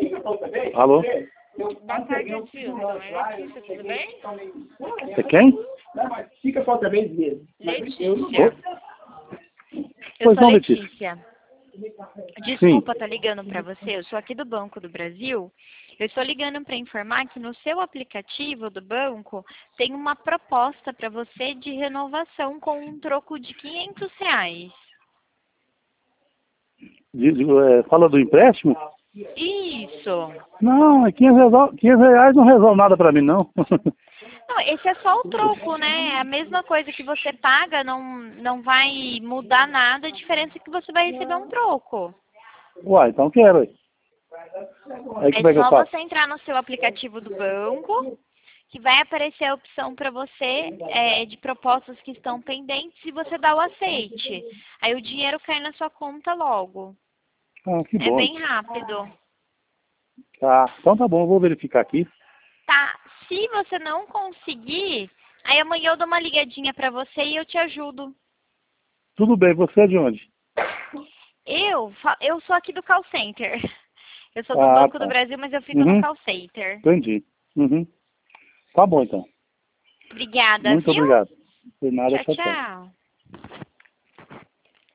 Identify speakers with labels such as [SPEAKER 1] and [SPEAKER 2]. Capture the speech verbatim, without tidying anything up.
[SPEAKER 1] Alô?
[SPEAKER 2] Boa tarde, Tilton. É Letícia, tudo bem?
[SPEAKER 1] É quem?
[SPEAKER 2] Letícia. Eu
[SPEAKER 1] Pois
[SPEAKER 2] sou
[SPEAKER 1] não, Letícia.
[SPEAKER 2] Letícia. Desculpa, tá ligando pra você. Eu sou aqui do Banco do Brasil. Eu estou ligando para informar que no seu aplicativo do banco tem uma proposta para você de renovação com um troco de quinhentos reais.
[SPEAKER 1] De- de- é, fala do empréstimo?
[SPEAKER 2] Isso.
[SPEAKER 1] Não, é quinhentos reais, quinhentos reais não resolve nada pra mim, não.
[SPEAKER 2] Não, esse é só o troco, né? É a mesma coisa que você paga, não, não vai mudar nada, a diferença é que você vai receber um troco.
[SPEAKER 1] Uai, então quero. Aí, aí como é
[SPEAKER 2] É
[SPEAKER 1] que eu
[SPEAKER 2] só
[SPEAKER 1] faço?
[SPEAKER 2] você entrar no seu aplicativo do banco, que vai aparecer a opção para você é, de propostas que estão pendentes e você dá o aceite. Aí o dinheiro cai na sua conta logo.
[SPEAKER 1] Ah, que
[SPEAKER 2] É
[SPEAKER 1] bom.
[SPEAKER 2] bem rápido.
[SPEAKER 1] Tá, então tá bom, eu vou verificar aqui.
[SPEAKER 2] Tá, se você não conseguir, aí amanhã eu dou uma ligadinha para você e eu te ajudo.
[SPEAKER 1] Tudo bem, você é de onde?
[SPEAKER 2] Eu, fa- eu sou aqui do call center. Eu sou do
[SPEAKER 1] Ah,
[SPEAKER 2] Banco do
[SPEAKER 1] tá.
[SPEAKER 2] Brasil, mas eu fico no
[SPEAKER 1] Uhum,
[SPEAKER 2] call center.
[SPEAKER 1] entendi. Uhum. Tá bom, então.
[SPEAKER 2] Obrigada,
[SPEAKER 1] Muito
[SPEAKER 2] viu?
[SPEAKER 1] obrigado. Por nada,
[SPEAKER 2] Tchau,
[SPEAKER 1] tchau, tchau.
[SPEAKER 2] tchau.